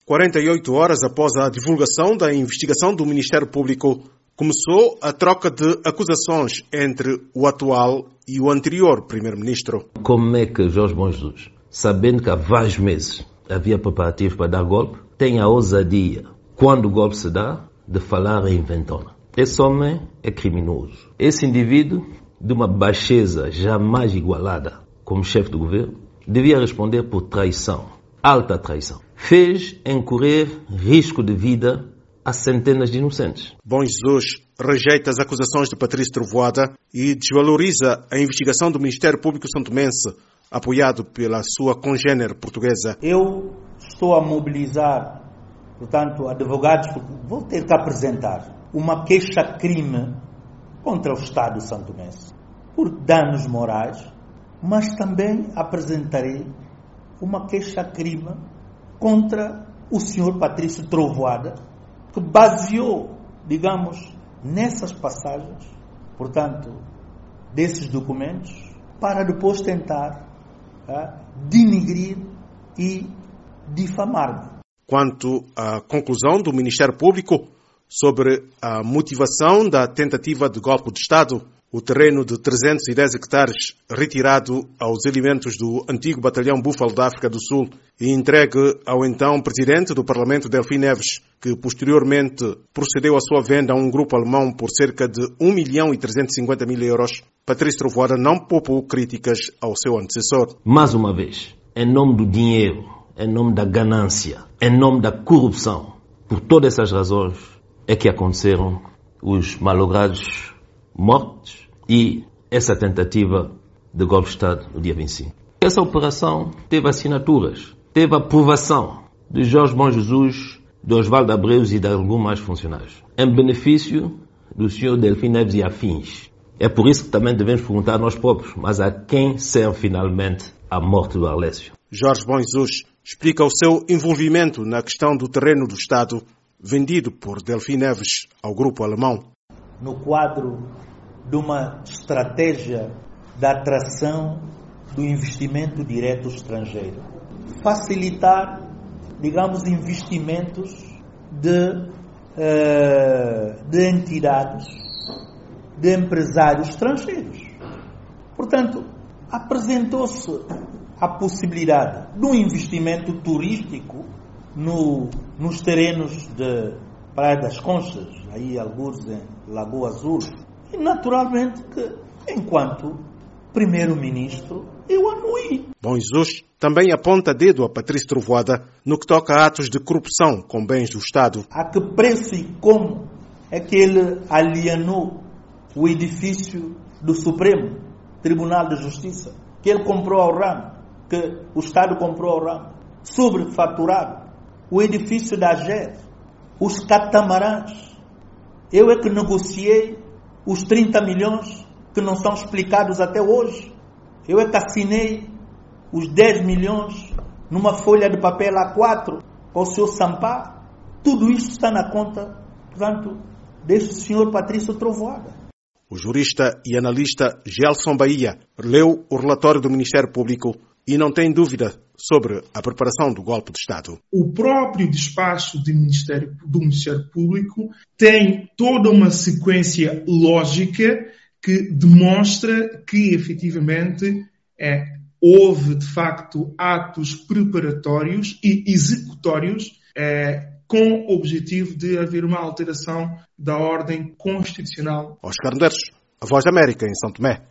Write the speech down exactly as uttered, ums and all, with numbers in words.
quarenta e oito horas após a divulgação da investigação do Ministério Público, começou a troca de acusações entre o atual e o anterior Primeiro-Ministro. Como é que Jorge Bom Jesus, sabendo que há vários meses havia preparativos para dar golpe, tem a ousadia, quando o golpe se dá, de falar em inventona? Esse homem é criminoso. Esse indivíduo, de uma baixeza jamais igualada como chefe do governo, devia responder por traição, alta traição. Fez incorrer risco de vida a centenas de inocentes. Bom Jesus rejeita as acusações de Patrício Trovoada e desvaloriza a investigação do Ministério Público santomense, apoiado pela sua congênere portuguesa. Eu estou a mobilizar, portanto, advogados, vou ter que apresentar uma queixa-crime contra o Estado santomense por danos morais, mas também apresentarei uma queixa-crime contra o senhor Patrício Trovoada, que baseou, digamos, nessas passagens, portanto, desses documentos, para depois tentar ah, denigrir e difamar-me. Quanto à conclusão do Ministério Público sobre a motivação da tentativa de golpe de Estado, o terreno de trezentos e dez hectares retirado aos elementos do antigo batalhão Búfalo da África do Sul e entregue ao então presidente do Parlamento, Delfim Neves, que posteriormente procedeu à sua venda a um grupo alemão por cerca de um milhão e trezentos e cinquenta mil euros, Patrício Trovoada não poupou críticas ao seu antecessor. Mais uma vez, em nome do dinheiro, em nome da ganância, em nome da corrupção, por todas essas razões é que aconteceram os malogrados mortes e essa tentativa de golpe de Estado no dia vinte e cinco. Essa operação teve assinaturas, teve aprovação de Jorge Bom Jesus, de Osvaldo Abreus e de alguns mais funcionários, em benefício do senhor Delfim Neves e afins. É por isso que também devemos perguntar a nós próprios, mas a quem serve finalmente a morte do Arlésio? Jorge Bom Jesus explica o seu envolvimento na questão do terreno do Estado vendido por Delfim Neves ao grupo alemão. No quadro de uma estratégia da atração do investimento direto estrangeiro. Facilitar, digamos, investimentos de, uh, de entidades, de empresários estrangeiros. Portanto, apresentou-se a possibilidade de um investimento turístico no, nos terrenos de Praia das Conchas, aí alguns em Lagoa Azul. E naturalmente que, enquanto Primeiro-Ministro, eu anuí. Bom Jesus também aponta dedo a Patrício Trovoada no que toca a atos de corrupção com bens do Estado. A que preço e como é que ele alienou o edifício do Supremo Tribunal de Justiça, que ele comprou ao ramo, que o Estado comprou ao ramo, sobrefaturado, o edifício da A G E R, os catamarãs. Eu é que negociei os trinta milhões que não são explicados até hoje. Eu é que assinei os dez milhões numa folha de papel A quatro com o senhor Sampar. Tudo isso está na conta, portanto, deste senhor Patrício Trovoada. O jurista e analista Gelson Bahia leu o relatório do Ministério Público e não tem dúvida sobre a preparação do golpe de Estado. O próprio despacho do Ministério, do Ministério Público tem toda uma sequência lógica que demonstra que, efetivamente, é, houve, de facto, atos preparatórios e executórios é, com o objetivo de haver uma alteração da ordem constitucional. Oscar Medeiros, a Voz da América, em São Tomé.